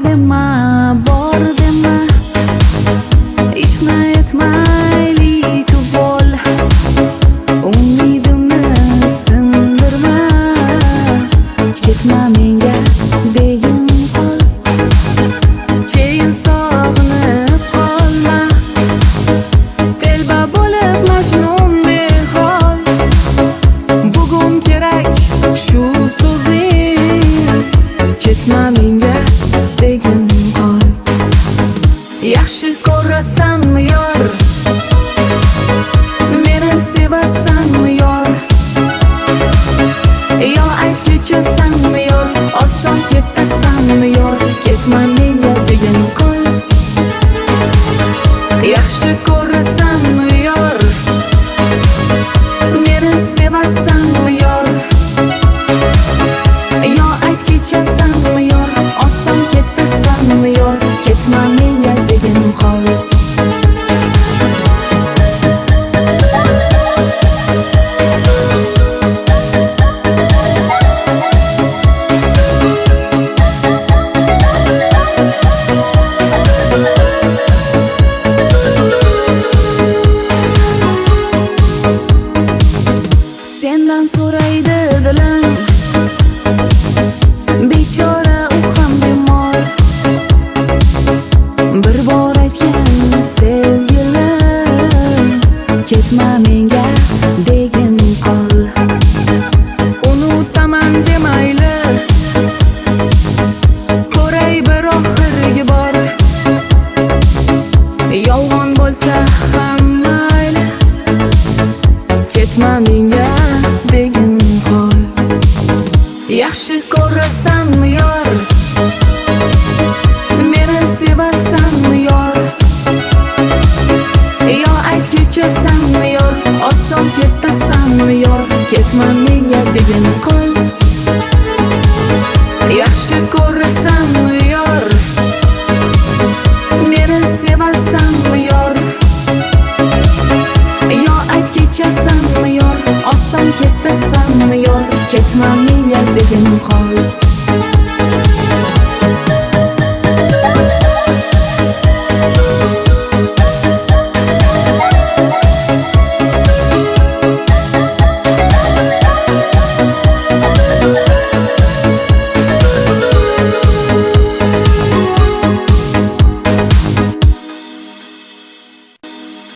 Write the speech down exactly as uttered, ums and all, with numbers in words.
dema, bor dema, ishni aytmaylik vol, umidimni sindirma, ketma menga degin qol, keyin sog'inib qolma, telba bo'lib majnun behol, bugun kerak shu so'zing, ketma menga degin qol. Yaxshi ko'rasanmi yor, meni sevasanmi yor, yo ayt kechasanmi yor, oson ketasanmi yor, ketma menga degin qol. Yaxshi ko'rasanmi yor, meni sevasanmi yor, yo ayt kechasanmi yor, oson ketasanmi yor, ketma menga degin qol. Sendan so'raydi dilim, bechora u ham bemor, bir bor aytgan sevgilim, ketma menga degin qol. Unutaman demayli, ko'ray bir oxirgi bor, yolg'on bo'lsa ham mayli, ketma menga degin qol. Yaxshi ko'rasanmi yor, meni sevasanmi yor, yo ayt kechasanmi yor, oson ketasanmi yor, ketma menga degin qol. Yaxshi ko'rasanmi yor, meni sevasanmi yor, yo ayt kechasanmi yor, oson ketasanmi yor, ketma menga degin qol.